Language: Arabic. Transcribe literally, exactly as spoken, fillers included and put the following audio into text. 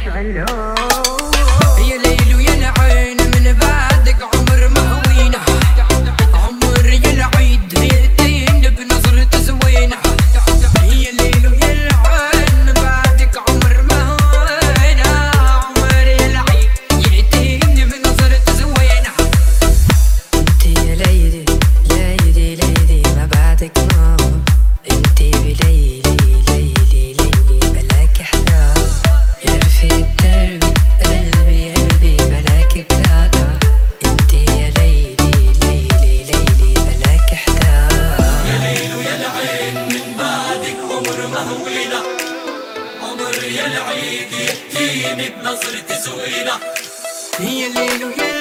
يشعلون. يا ليل ويا العين من بعدك عمر ما هوينا، عمر يا العيد هيتين بنظرة زوينة. يا ليل ويا العين من بعدك عمر ما هوينا، عمر يا العيد هيتين بنظرة زوينة. انت يا ليلي ليلي ليلي ما بعدك نور، انت بليلي ليلي ليلي بلاك احلام. يا رفيق دربي قلبي قلبي بلاك بلاطة، انت يا ليلي ليلي ليلي بلاك احلام. يا ليل ويا العين من بعدك عمر ما هوينا، عمر يا العيد يهديني بنظرة زوينة. يا ليل ويا